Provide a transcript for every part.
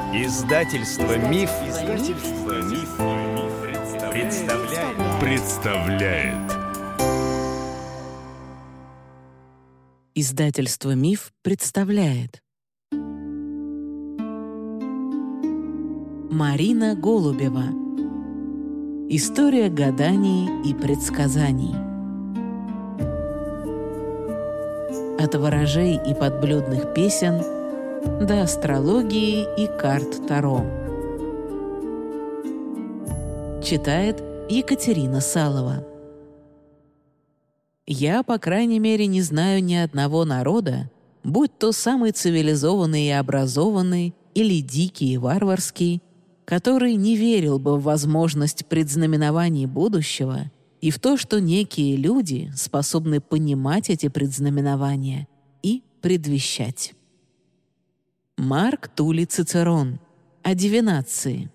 Издательство Миф, представляет. Издательство Миф представляет. Марина Голубева. История гаданий и предсказаний. От ворожей и подблюдных песен до астрологии и карт Таро. Читает Екатерина Салова. Я, по крайней мере, не знаю ни одного народа, будь то самый цивилизованный и образованный или дикий и варварский, который не верил бы в возможность предзнаменований будущего и в то, что некие люди способны понимать эти предзнаменования и предвещать. Марк Туллий Цицерон. О дивинации.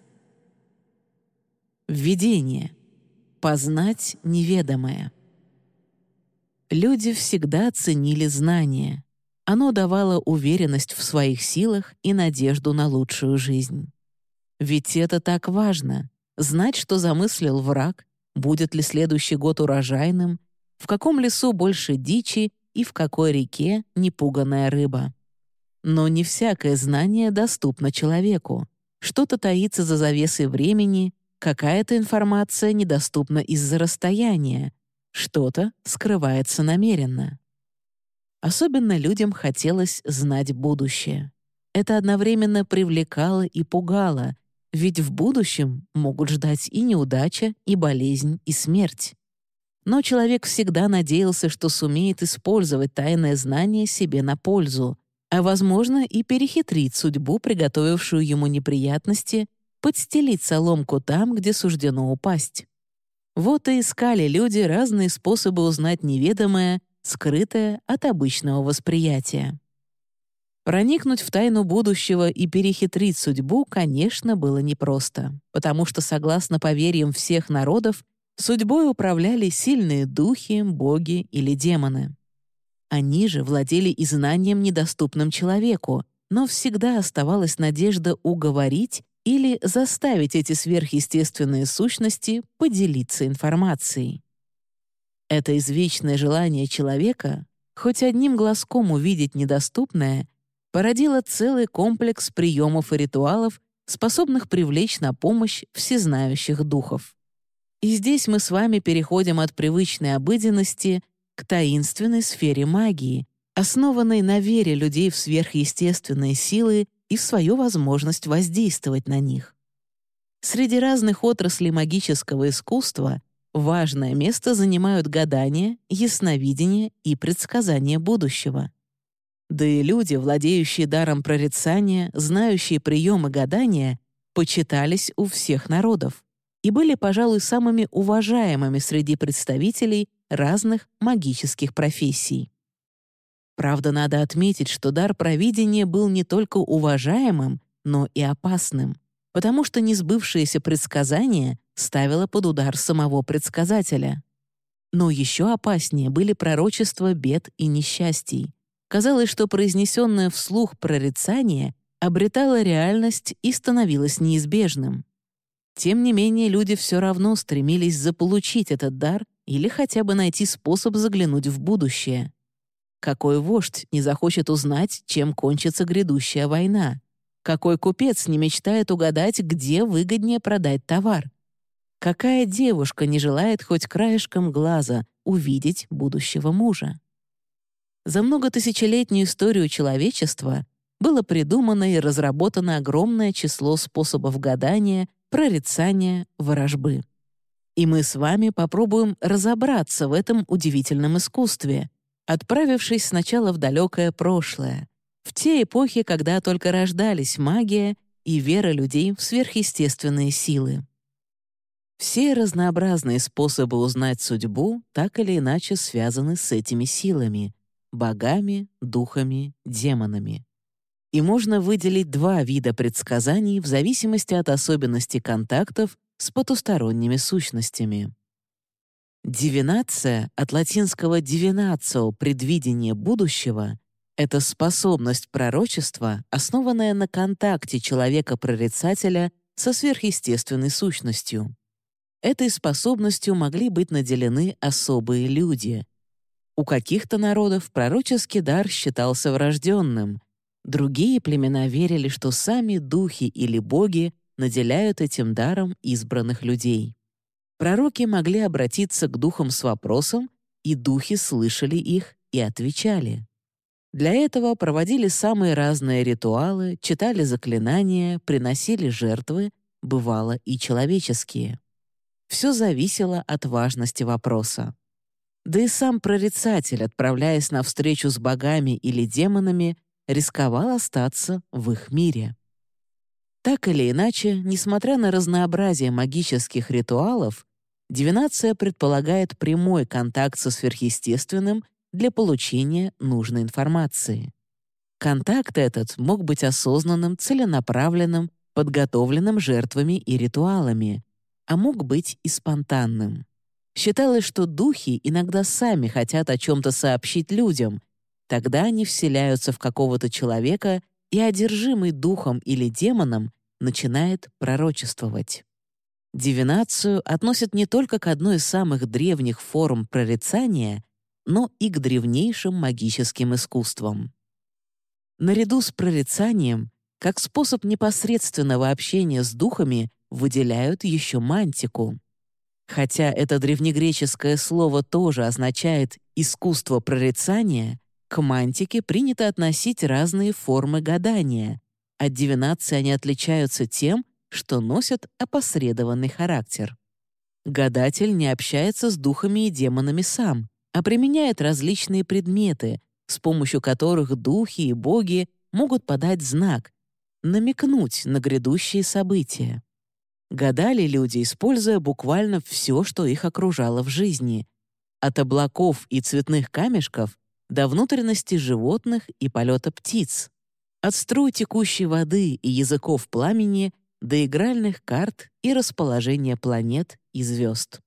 Введение. Познать неведомое. Люди всегда ценили знание. Оно давало уверенность в своих силах и надежду на лучшую жизнь. Ведь это так важно — знать, что замыслил враг, будет ли следующий год урожайным, в каком лесу больше дичи и в какой реке непуганая рыба. Но не всякое знание доступно человеку. Что-то таится за завесой времени, какая-то информация недоступна из-за расстояния, что-то скрывается намеренно. Особенно людям хотелось знать будущее. Это одновременно привлекало и пугало, ведь в будущем могут ждать и неудача, и болезнь, и смерть. Но человек всегда надеялся, что сумеет использовать тайное знание себе на пользу, а, возможно, и перехитрить судьбу, приготовившую ему неприятности, подстелить соломку там, где суждено упасть. Вот и искали люди разные способы узнать неведомое, скрытое от обычного восприятия. Проникнуть в тайну будущего и перехитрить судьбу, конечно, было непросто, потому что, согласно поверьям всех народов, судьбой управляли сильные духи, боги или демоны. Они же владели и знанием, недоступным человеку, но всегда оставалась надежда уговорить или заставить эти сверхъестественные сущности поделиться информацией. Это извечное желание человека хоть одним глазком увидеть недоступное породило целый комплекс приемов и ритуалов, способных привлечь на помощь всезнающих духов. И здесь мы с вами переходим от привычной обыденности к таинственной сфере магии, основанной на вере людей в сверхъестественные силы и в свою возможность воздействовать на них. Среди разных отраслей магического искусства важное место занимают гадания, ясновидение и предсказание будущего. Да и люди, владеющие даром прорицания, знающие приемы гадания, почитались у всех народов и были, пожалуй, самыми уважаемыми среди представителей разных магических профессий. Правда, надо отметить, что дар провидения был не только уважаемым, но и опасным, потому что несбывшееся предсказание ставило под удар самого предсказателя. Но еще опаснее были пророчества бед и несчастий. Казалось, что произнесенное вслух прорицание обретало реальность и становилось неизбежным. Тем не менее, люди все равно стремились заполучить этот дар или хотя бы найти способ заглянуть в будущее. Какой вождь не захочет узнать, чем кончится грядущая война? Какой купец не мечтает угадать, где выгоднее продать товар? Какая девушка не желает хоть краешком глаза увидеть будущего мужа? За многотысячелетнюю историю человечества было придумано и разработано огромное число способов гадания, прорицания, ворожбы. И мы с вами попробуем разобраться в этом удивительном искусстве, отправившись сначала в далекое прошлое, в те эпохи, когда только рождались магия и вера людей в сверхъестественные силы. Все разнообразные способы узнать судьбу так или иначе связаны с этими силами — богами, духами, демонами. И можно выделить два вида предсказаний в зависимости от особенностей контактов с потусторонними сущностями. Дивинация, от латинского divinatio — предвидение будущего, Это способность пророчества, основанная на контакте человека-прорицателя со сверхъестественной сущностью. Этой способностью могли быть наделены особые люди. У каких-то народов пророческий дар считался врожденным, другие племена верили, что сами духи или боги наделяют этим даром избранных людей. Пророки могли обратиться к духам с вопросом, и духи слышали их и отвечали. Для этого проводили самые разные ритуалы, читали заклинания, приносили жертвы, бывало и человеческие. Все зависело от важности вопроса. Да и сам прорицатель, отправляясь на встречу с богами или демонами, рисковал остаться в их мире. Так или иначе, несмотря на разнообразие магических ритуалов, дивинация предполагает прямой контакт со сверхъестественным для получения нужной информации. Контакт этот мог быть осознанным, целенаправленным, подготовленным жертвами и ритуалами, а мог быть и спонтанным. Считалось, что духи иногда сами хотят о чем-то сообщить людям, тогда они вселяются в какого-то человека, и одержимый духом или демоном начинает пророчествовать. Дивинацию относят не только к одной из самых древних форм прорицания, но и к древнейшим магическим искусствам. Наряду с прорицанием, как способ непосредственного общения с духами, выделяют еще мантику. Хотя это древнегреческое слово тоже означает «искусство прорицания», к мантике принято относить разные формы гадания. От дивинации они отличаются тем, что носят опосредованный характер. Гадатель не общается с духами и демонами сам, а применяет различные предметы, с помощью которых духи и боги могут подать знак, намекнуть на грядущие события. Гадали люди, используя буквально все, что их окружало в жизни, от облаков и цветных камешков до внутренностей животных и полета птиц, от струй текущей воды и языков пламени до игральных карт и расположения планет и звезд.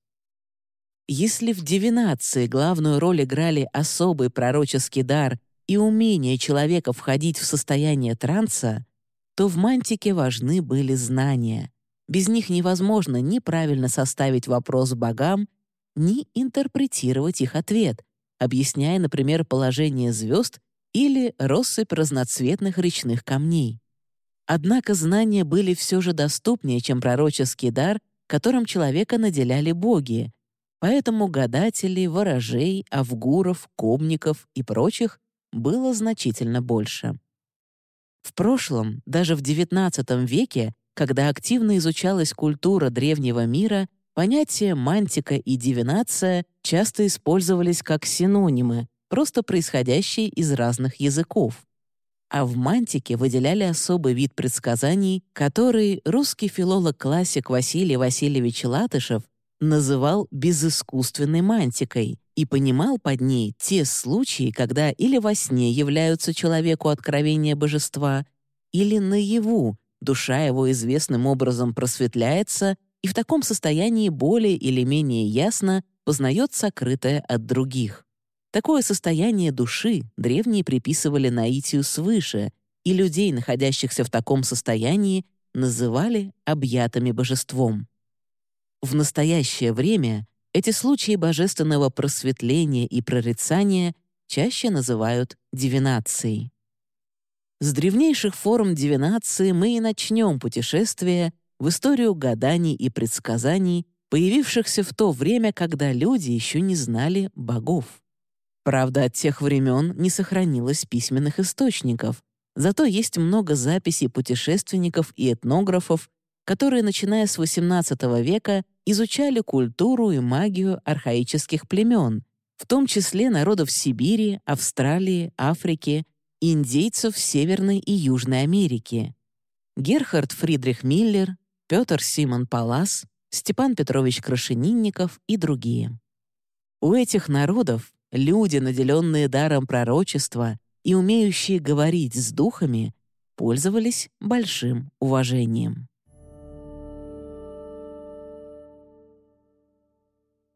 Если в дивинации главную роль играли особый пророческий дар и умение человека входить в состояние транса, то в мантике важны были знания. Без них невозможно ни правильно составить вопрос богам, ни интерпретировать их ответ, объясняя, например, положение звезд или россыпь разноцветных речных камней. Однако знания были все же доступнее, чем пророческий дар, которым человека наделяли боги, поэтому гадателей, ворожей, авгуров, кобников и прочих было значительно больше. В прошлом, даже в XIX веке, когда активно изучалась культура древнего мира, понятия мантика и дивинация часто использовались как синонимы, просто происходящие из разных языков. А в мантике выделяли особый вид предсказаний, который русский филолог-классик Василий Васильевич Латышев называл безыскусственной мантикой и понимал под ней те случаи, когда или во сне являются человеку откровения божества, или наяву душа его известным образом просветляется и в таком состоянии более или менее ясно познает сокрытое от других. Такое состояние души древние приписывали наитию свыше, и людей, находящихся в таком состоянии, называли объятыми божеством. В настоящее время эти случаи божественного просветления и прорицания чаще называют дивинацией. С древнейших форм дивинации мы и начнем путешествие в историю гаданий и предсказаний, появившихся в то время, когда люди еще не знали богов. Правда, от тех времен не сохранилось письменных источников, зато есть много записей путешественников и этнографов, которые, начиная с XVIII века, изучали культуру и магию архаических племен, в том числе народов Сибири, Австралии, Африки, индейцев Северной и Южной Америки. Герхард Фридрих Миллер, Петр Симон Паллас, Степан Петрович Крашенинников и другие. У этих народов люди, наделенные даром пророчества и умеющие говорить с духами, пользовались большим уважением.